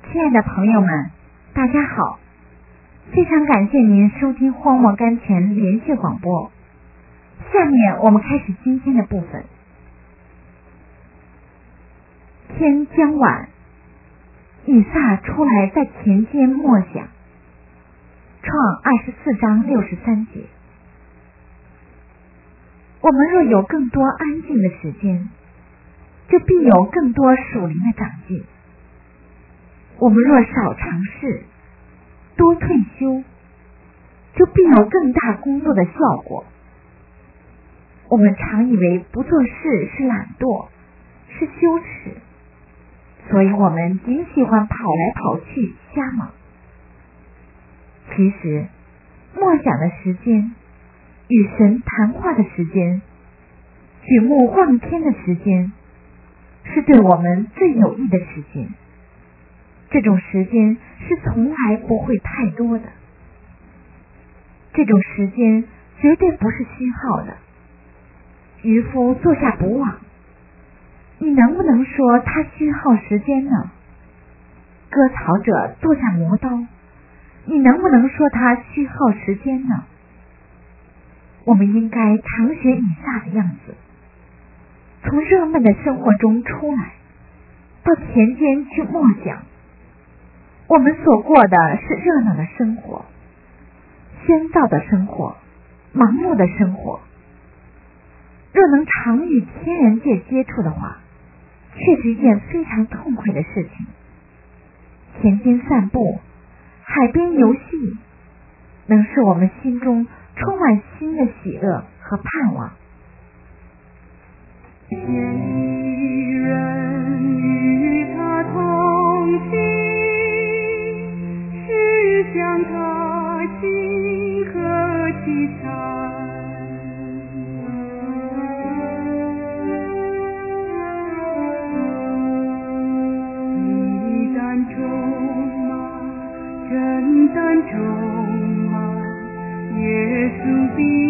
亲爱的朋友们，大家好！非常感谢您收听荒漠甘泉连续广播。下面我们开始今天的部分。天将晚，以撒出来在田间默想。创24章63节。我们若有更多安静的时间，就必有更多属灵的长进。我们若少尝试，多退休，就必有更大工作的效果。我们常以为不做事是懒惰，是羞耻，所以我们仅喜欢跑来跑去瞎忙。其实默想的时间，与神谈话的时间，举目望天的时间，是对我们最有益的时间。这种时间是从来不会太多的，这种时间绝对不是虚耗的。渔夫坐下捕网，你能不能说他虚耗时间呢？割草者坐下磨刀，你能不能说他虚耗时间呢？我们应该常学以撒的样子，从热闷的生活中出来，到田间去默想。我们所过的是热闹的生活，喧噪的生活，忙碌的生活。若能常与天然界接触的话，却是一件非常痛快的事情。田间散步，海边游戏，能使我们心中充满新的喜乐和盼望。 人与他同行，是向他心和气彩。一担重马，真担重马，耶稣的